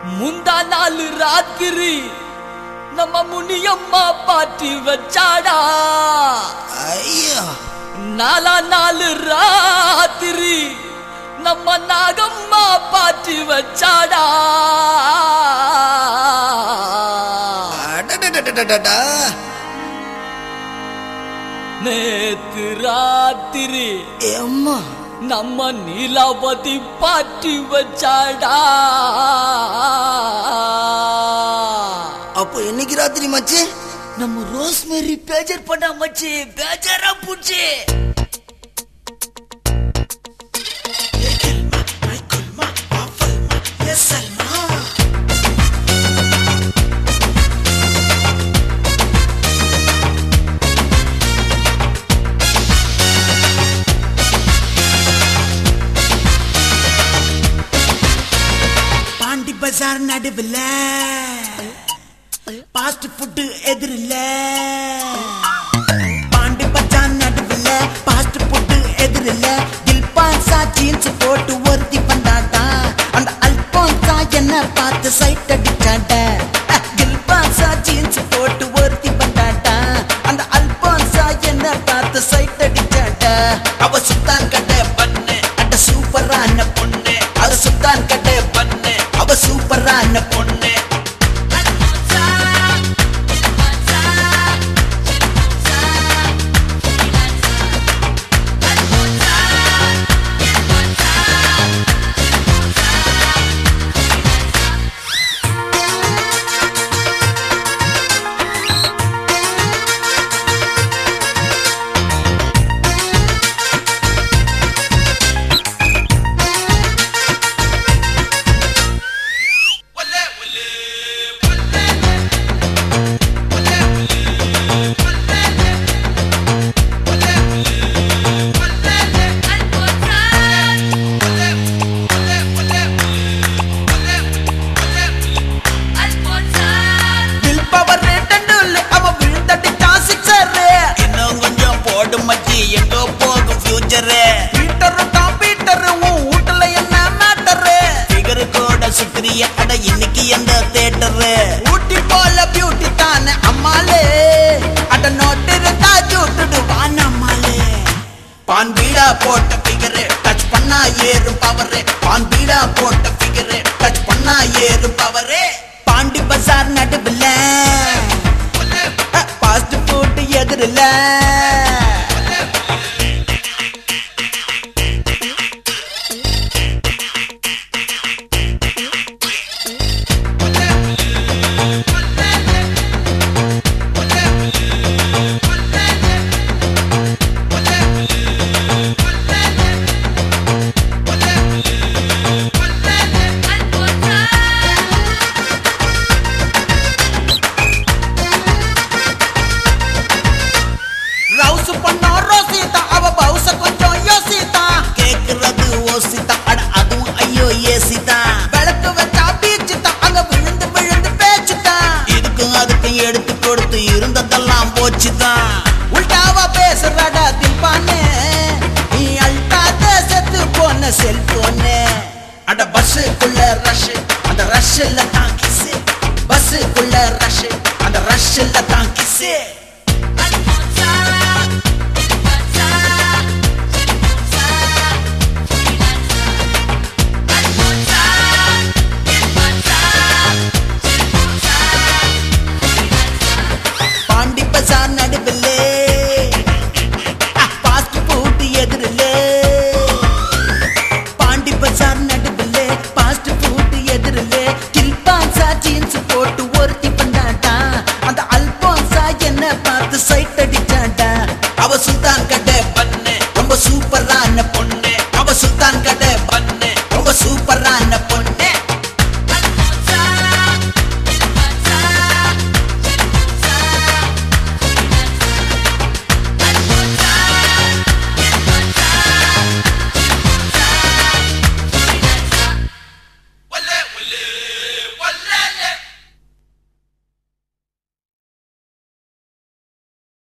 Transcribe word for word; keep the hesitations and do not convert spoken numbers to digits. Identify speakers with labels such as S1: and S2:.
S1: முந்தா நாலு ராத்திரி நம்ம முனியம்மா பாட்டி வச்சாடா.
S2: ஐயா
S1: நாலா நாலு ராத்திரி நம்ம நாகம்மா பாட்டி வச்சாடா. நேத்து ராத்திரி
S2: அம்மா
S1: நம்ம நீலாவதி பாட்டி வச்சாடா.
S2: அப்போ என்னைக்கு ராத்திரி மச்சி
S1: நம்ம ரோஸ்மேரி பேஜர் பண்ண மச்சி பேஜரா பூச்சி.
S3: பாண்டி பஜார் நடுவில் பாஸ்ட் ஃபுட் எதிரில்ல. பாண்டி பஜார் நடுவில் பாஸ்ட் ஃபுட் எதிரில்ல. தில்பான்சா ஜீன்ஸ் போட்டு ஒருத்தி வந்தாடா. அந்த அல்பான்சா என்ன பார்த்து சைட் அடிச்சாட. தில்பான்சா ஜீன்ஸ் போட்டு ஒருத்தி வந்தாடா. அந்த அல்பான்சா என்ன பார்த்து சைட் அடிச்சாட. அவ சுத்தான் கட்ட பண்ணு அட சூப்பரான பொண்ணு. அவ சுத்தான் கட்ட பண்ணு அவ சூப்பரான பொண்ணு. இன்னைக்கு எந்த தேட்டரு ஊட்டி போல பியூட்டி தானே அம்மாளே. அட நோட்டு இருந்தா ஜூட்டுடுவான் அம்மாளே. பான் பீடா போட்ட பிகரு டச் பண்ணா ஏறும் பவரு. பான் பீடா போட்ட பிகரு டச் பண்ணா ஏறும் பவரு. பாண்டி பஜார் நடுவில் பாஸ்ட் ஃபுட் எதிரில்ல. ரவுஸ் பண்ணா ரோசிதா அவ பவுச கொஞ்சம் யோசிதா. கேக்குறது ஓசிதா அட அதுவும் ஐயோ ஏசிதா. விளக்கு வச்சா பீச்சுதா அங்க விழுந்து விழுந்து பேச்சுதா. இதுக்கும் அதுக்கும் எடுத்து கொடுத்து இருந்ததெல்லாம் போச்சுதான். உல்டாவா பேசுறடா தில்பானே நீ அல்டா தேசத்து போன செல்போனு. அட பஸ்ஸுக்குள்ள ரஷ் அந்த ரஷ்ல தான் கிஸ். பஸ்ஸுக்குள்ள ரஷ் அந்த ரஷ்ல தான் கிஸ்.